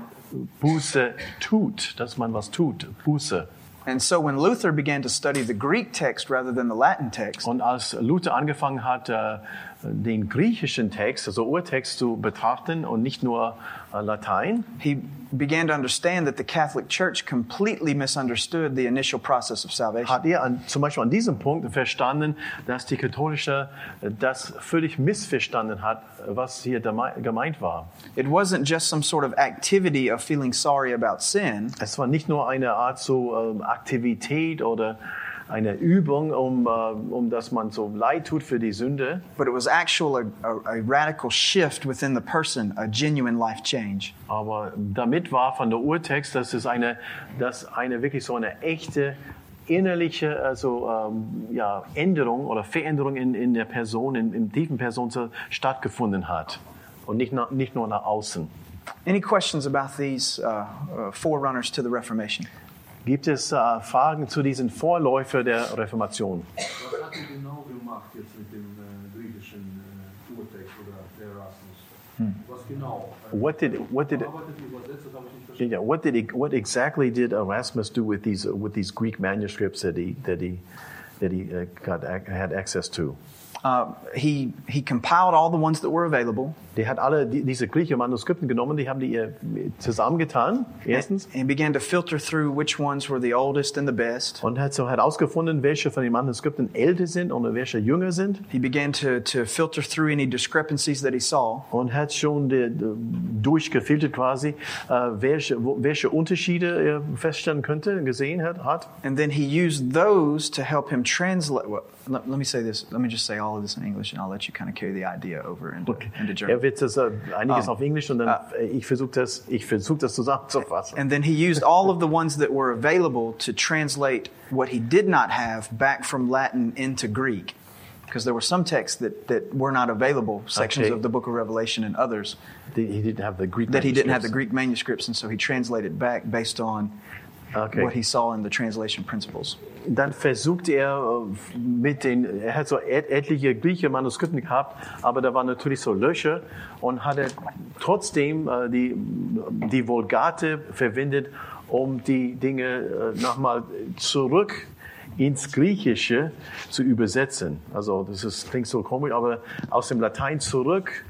Buße tut, dass man was tut, Buße. And so when Luther began to study the Greek text rather than the Latin text, Und als Luther angefangen hat, äh, den griechischen Text, also Urtext zu betrachten und nicht nur äh, Latein, he began to understand that the Catholic Church completely misunderstood the initial process of salvation. hat er an, zum Beispiel an diesem Punkt verstanden, dass die katholische äh, das völlig missverstanden hat, was hier dame- gemeint war. It wasn't just some sort of activity of feeling sorry about sin. Es war nicht nur eine Art so ähm, Aktivität oder eine Übung, um, äh, um dass man so leid tut für die Sünde, But it was actual a, a, a radical shift within the person, a genuine life change. aber damit war von der Urtext, dass es eine, dass eine wirklich so eine echte innerliche also, ähm, ja, Änderung oder Veränderung in, in der Person, in, in tiefen Person so stattgefunden hat und nicht, nach, nicht nur nach außen. Any questions about these uh, uh, forerunners to the Reformation? Gibt es äh, Fragen zu diesen Vorläufer der Reformation? Was hat er genau gemacht jetzt mit dem äh, griechischen äh, Urtext oder der Erasmus? Was genau? What did what did Arbeitet die Übersetzer, das habe ich nicht verstanden. yeah, what did he, what exactly did Erasmus do with these with these Greek manuscripts that he that he that he uh, got ac- had access to? Uh, he he compiled all the ones that were available. Der hat alle die, diese griechischen Manuskripten genommen, die haben die äh, zusammengetan, erstens, And began to filter through which ones were the oldest and the best. und hat so herausgefunden, welche von den Manuskripten älter sind und welche jünger sind, He began to, to filter through any discrepancies that he saw. und hat schon die, die, durchgefiltert quasi, äh, welche, wo, welche Unterschiede er feststellen könnte, gesehen hat. hat. And then he used those to help him translate. Well, let, let me say this. Let me just say all of this in English, and I'll let you kind of carry the idea over into, into German. Er wird das äh, einiges Ah. auf Englisch und dann Ah. äh, ich versuche das, ich versuche das zusammenzufassen. And then he used all of the ones that were available to translate what he did not have back from Latin into Greek. Because there were some texts that, that were not available, sections Okay. of the book of Revelation and others, The- He didn't have the Greek that he didn't have the manuscripts. Greek manuscripts, and so he translated back based on Okay. what he saw in the translation principles. Dann versucht er äh, mit den, er hat so et, etliche griechische Manuskripte gehabt, aber da waren natürlich so Löcher und hat er trotzdem äh, die, die Vulgate verwendet, um die Dinge äh, nochmal zurück ins Griechische zu übersetzen. Also das ist, klingt so komisch, aber aus dem Latein zurück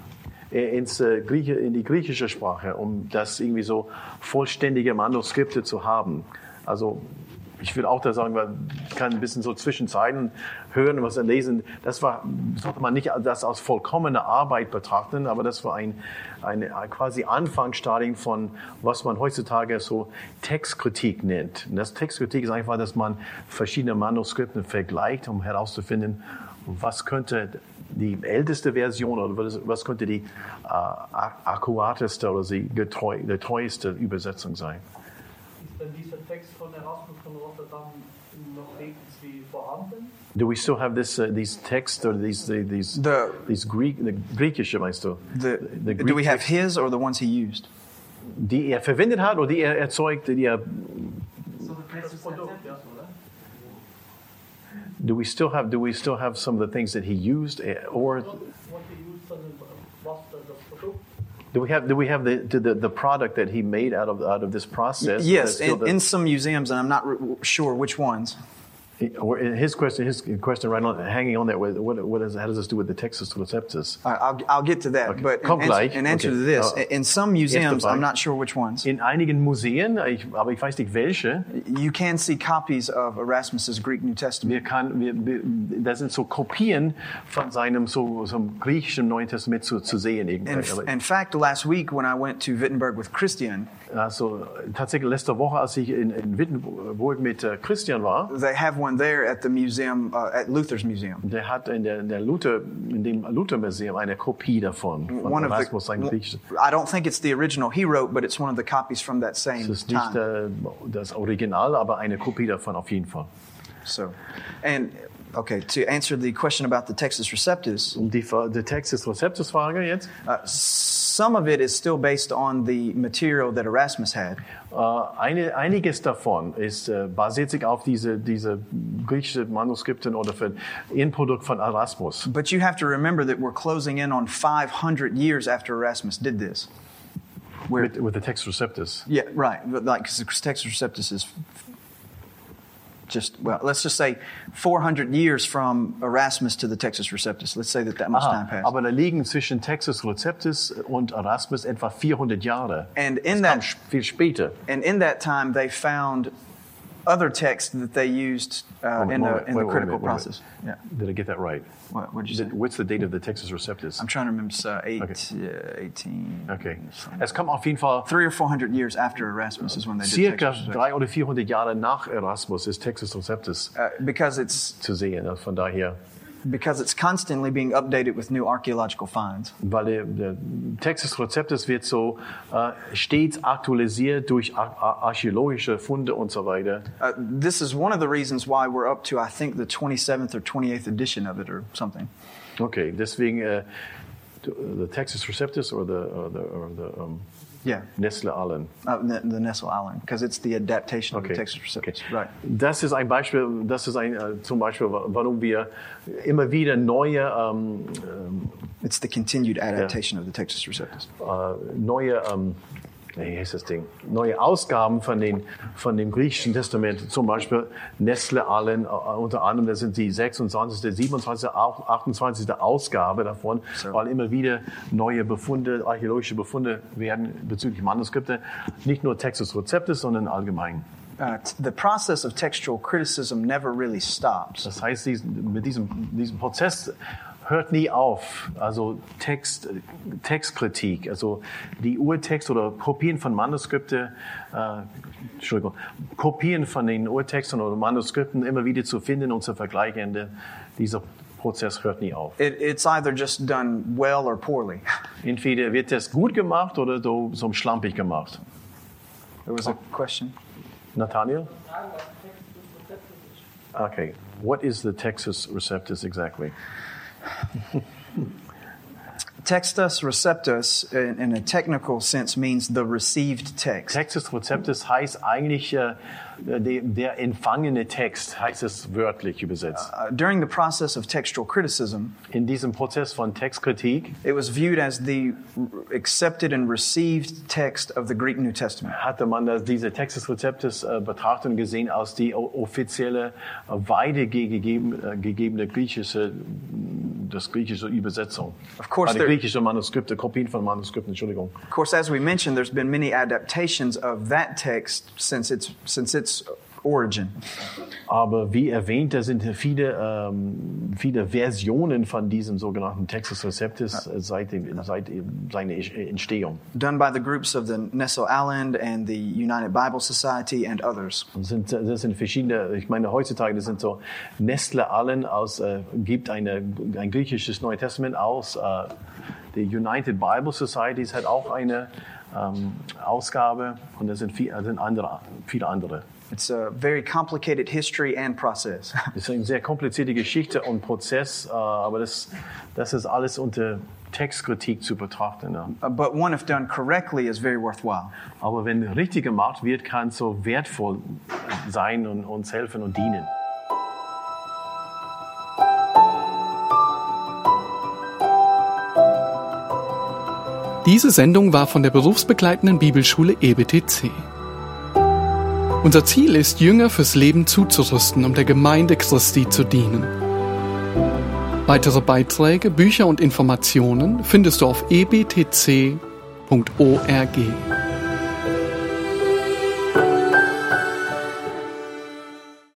ins äh, Grieche, in die griechische Sprache, um das irgendwie so vollständige Manuskripte zu haben. Also ich würde auch da sagen, man kann ein bisschen so zwischen Zeilen hören, was er lesen. Das war, sollte man nicht das als vollkommene Arbeit betrachten, aber das war ein, eine quasi Anfangsstadium von, was man heutzutage so Textkritik nennt. Und das Textkritik ist einfach, dass man verschiedene Manuskripte vergleicht, um herauszufinden, was könnte die älteste Version oder was, was könnte die äh, akkurateste oder die getreu, die treueste Übersetzung sein. Ist denn dieser Text von Erasmus von Rotterdam noch irgendwie vorhanden? Do we still have this uh, these texts or these the, these The- these Greek the griechische meinst du? The, The do Greek we have text, his or the ones he used? die er verwendet hat oder die er erzeugt, die er Das Produkt, ja, oder? do we still have do we still have some of the things that he used eh, or What he used on was das Produkt? do we have do we have the the the product that he made out of out of this process? Yes, That's still in, the- in some museums, and I'm not r- sure which ones. His question, his question, right on, hanging on there. What, what is, how does this do with the Textus Receptus? All right, I'll, I'll get to that. Okay. But Kommt in answer, gleich. in answer Okay. to this, Uh, in some museums, Frage. I'm not sure which ones, In einigen Museen, ich, aber ich weiß nicht welche, you can see copies of Erasmus's Greek New Testament. wir kann, wir, wir, da sind so Kopien von seinem so, so einem griechischen Neuen Testament zu, zu sehen. In, Aber, in fact, last week when I went to Wittenberg with Christian, also tatsächlich letzte Woche, als ich in, in Wittenberg mit äh, Christian war, they have one there at the museum, uh, at Luther's Museum. der hat in der, in der Luther, in dem Luther-Museum eine Kopie davon, von One of Erasmus, the, sein Griechisches. I don't think it's the original he wrote, but it's one of the copies from that same Es ist nicht time. äh, das Original, aber eine Kopie davon auf jeden Fall. So, and okay, to answer the question about the Textus Receptus, Und die, die Textus Receptus Frage jetzt. uh, some of it is still based on the material that Erasmus had. Äh, eine, einiges davon ist, äh, basiert sich auf diese, diese griechische Manuskripten oder für Inprodukt von Erasmus. But you have to remember that we're closing in on five hundred years after Erasmus did this. We're, With, with the Textus Receptus. yeah, right. But like, 'cause the Textus Receptus is just, well, let's just say four hundred years from Erasmus to the Textus Receptus. Let's say that that much time Aha, passed. aber da liegen zwischen Textus Receptus und Erasmus etwa vierhundert Jahre. And in das kam that- sch- viel später. And in that time, they found other texts that they used uh, Moment, in the, moment, in the wait, wait, critical wait, wait. process. Yeah. Did I get that right? What did you say? What's the date of the Textus Receptus? I'm trying to remember. It's, uh, eight, Okay. uh, eighteen. Okay. something. Es kommt auf jeden Fall Three or four hundred years after Erasmus is when they did circa Textus Receptus. drei oder vierhundert Jahre nach Erasmus ist Textus Receptus Uh, because it's zu sehen. Also von daher, because it's constantly being updated with new archaeological finds. weil der, der Textus Receptus wird so äh, stets aktualisiert durch ar ar archäologische Funde und so weiter. Uh, this is one of the reasons why we're up to, I think, the twenty-seventh or twenty-eighth edition of it or something. Okay, deswegen äh, the Textus Receptus or the, or the, or the um, Yeah, Nestle Allen. uh, the, the Nessel Island, because it's the adaptation of Okay. the Textus Receptus. Right. Das ist ein Beispiel, das ist ein, äh, zum Beispiel, warum wir immer wieder neue, ähm, ähm, It's the continued adaptation of the Textus Receptus. äh, neue, ähm, wie heißt das Ding? Neue Ausgaben von, den, von dem griechischen Testament, zum Beispiel Nestle Allen, äh, unter anderem, das sind die sechsundzwanzigste, siebenundzwanzigste, auch achtundzwanzigste Ausgabe davon, So. weil immer wieder neue Befunde, archäologische Befunde werden bezüglich Manuskripte, nicht nur Textus Receptus, sondern allgemein. Uh, t- the process of textual criticism never really stops. Das heißt, diesen, mit diesem, diesem Prozess hört nie auf. Also Text, Textkritik, also die Urtext oder Kopien von Manuskripte, äh, Entschuldigung, Kopien von den Urtexten oder Manuskripten immer wieder zu finden und zu vergleichen. Dieser Prozess hört nie auf. It, it's either just done well or poorly. Entweder wird das gut gemacht oder so, so schlampig gemacht. There was a question. Nathaniel? Okay. What is the Textus Receptus exactly? Textus Receptus, in, in a technical sense, means the received text. Textus Receptus heißt eigentlich äh, der, der empfangene Text, heißt es wörtlich übersetzt. Uh, during the process of textual criticism, In diesem Prozess von Textkritik it was viewed as the accepted and received text of the Greek New Testament. hatte man das, diese Textus Receptus äh, betrachtet und gesehen als die o- offizielle, äh, weitergegeben, äh, gegebene griechische, das griechische Übersetzung. Of course, Eine there- griechische Manuskripte, Kopien von Manuskripten, Entschuldigung. Of course, as we mentioned, there's been many adaptations of that text since its since its origin. Aber wie erwähnt, da sind viele, ähm, viele Versionen von diesem sogenannten Textus Receptus äh, seit, dem, seit seiner Entstehung. Done by the groups of the Nessel Island and the United Bible Society and others. Das sind, das sind verschiedene, ich meine heutzutage, das sind so Nestle Allen aus, äh, gibt eine, ein griechisches Neue Testament aus. Äh, die United Bible Society hat auch eine ähm, Ausgabe und das sind, viel, das sind andere, viele andere. It's a very complicated history and process. Das ist eine sehr komplizierte Geschichte und Prozess, äh, aber das, das ist alles unter Textkritik zu betrachten. Ja. Uh, but one, if done correctly, is very worthwhile. Aber wenn richtig gemacht wird, kann es so wertvoll sein und uns helfen und dienen. Diese Sendung war von der berufsbegleitenden Bibelschule E B T C. Unser Ziel ist, Jünger fürs Leben zuzurüsten, um der Gemeinde Christi zu dienen. Weitere Beiträge, Bücher und Informationen findest du auf e b t c punkt org.